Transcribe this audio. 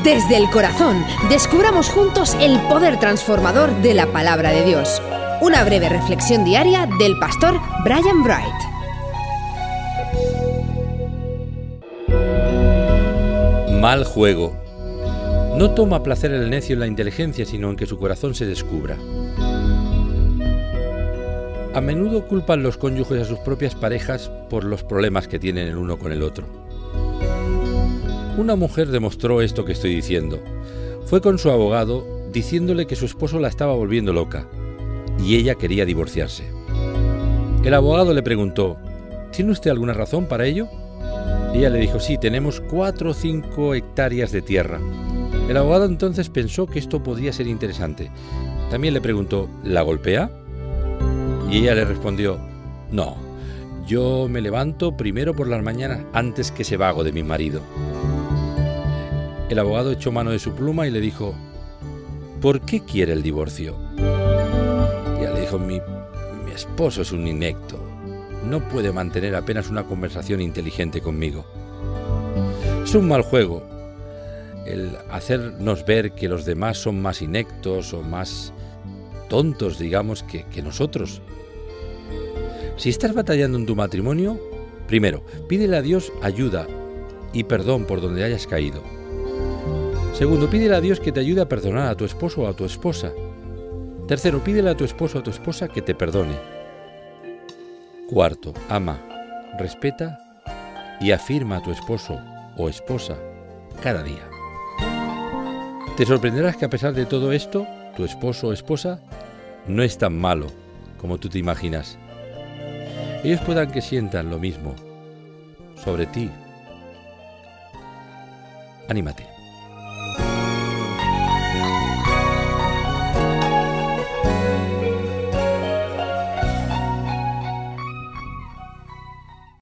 Desde el corazón, descubramos juntos el poder transformador de la palabra de Dios. Una breve reflexión diaria del pastor Brian Bright. Mal juego. No toma placer el necio en la inteligencia, sino en que su corazón se descubra. A menudo culpan los cónyuges a sus propias parejas por los problemas que tienen el uno con el otro. Una mujer demostró esto que estoy diciendo. Fue con su abogado diciéndole que su esposo la estaba volviendo loca y ella quería divorciarse. El abogado le preguntó: ¿tiene usted alguna razón para ello? Ella le dijo: sí, tenemos 4 o 5 hectáreas de tierra. El abogado entonces pensó que esto podría ser interesante. También le preguntó: ¿la golpea? Y ella le respondió: no, yo me levanto primero por las mañanas antes que ese vago de mi marido. El abogado echó mano de su pluma y le dijo: ¿por qué quiere el divorcio? Y ella le dijo: mi esposo es un inepto. No puede mantener apenas una conversación inteligente conmigo. Es un mal juego el hacernos ver que los demás son más ineptos o más tontos, digamos, que nosotros. Si estás batallando en tu matrimonio, primero, pídele a Dios ayuda y perdón por donde hayas caído. Segundo, pídele a Dios que te ayude a perdonar a tu esposo o a tu esposa. Tercero, pídele a tu esposo o a tu esposa que te perdone. Cuarto, ama, respeta y afirma a tu esposo o esposa cada día. Te sorprenderás que a pesar de todo esto, tu esposo o esposa no es tan malo como tú te imaginas. Ellos puedan que sientan lo mismo sobre ti. Anímate.